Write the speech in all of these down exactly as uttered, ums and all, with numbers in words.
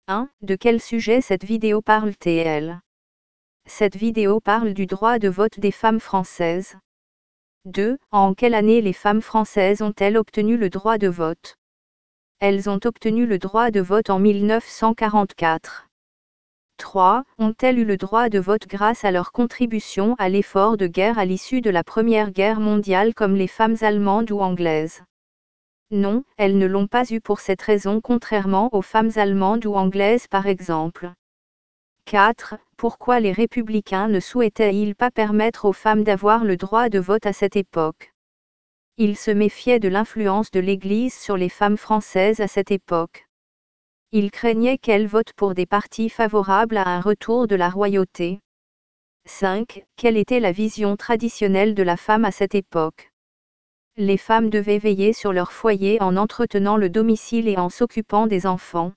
un. De quel sujet cette vidéo parle-t-elle? Cette vidéo parle du droit de vote des femmes françaises. deux. En quelle année les femmes françaises ont-elles obtenu le droit de vote? Elles ont obtenu le droit de vote en mille neuf cent quarante-quatre. trois. Ont-elles eu le droit de vote grâce à leur contribution à l'effort de guerre à l'issue de la Première Guerre mondiale comme les femmes allemandes ou anglaises? Non, elles ne l'ont pas eu pour cette raison contrairement aux femmes allemandes ou anglaises par exemple. quatre. Pourquoi les républicains ne souhaitaient-ils pas permettre aux femmes d'avoir le droit de vote à cette époque? Ils se méfiaient de l'influence de l'Église sur les femmes françaises à cette époque. Ils craignaient qu'elles votent pour des partis favorables à un retour de la royauté. cinq. Quelle était la vision traditionnelle de la femme à cette époque? Les femmes devaient veiller sur leur foyer en entretenant le domicile et en s'occupant des enfants.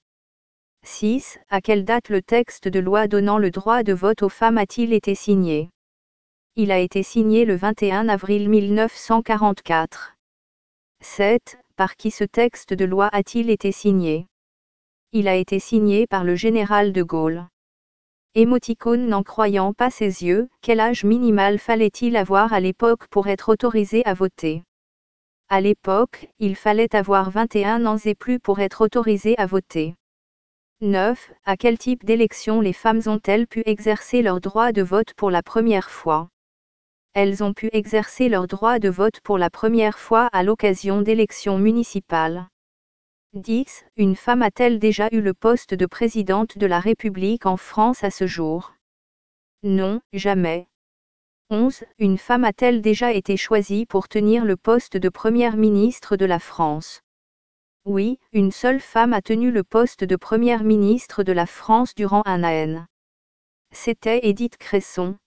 six. À quelle date le texte de loi donnant le droit de vote aux femmes a-t-il été signé? Il a été signé le vingt et un avril mille neuf cent quarante-quatre. sept. Par qui ce texte de loi a-t-il été signé? Il a été signé par le général de Gaulle. Émoticône n'en croyant pas ses yeux, quel âge minimal fallait-il avoir à l'époque pour être autorisé à voter? À l'époque, il fallait avoir vingt et un ans et plus pour être autorisé à voter. neuf. À quel type d'élection les femmes ont-elles pu exercer leur droit de vote pour la première fois? Elles ont pu exercer leur droit de vote pour la première fois à l'occasion d'élections municipales. dix. Une femme a-t-elle déjà eu le poste de présidente de la République en France à ce jour? Non, jamais. onze. Une femme a-t-elle déjà été choisie pour tenir le poste de première ministre de la France? Oui, une seule femme a tenu le poste de première ministre de la France durant un an. C'était Édith Cresson.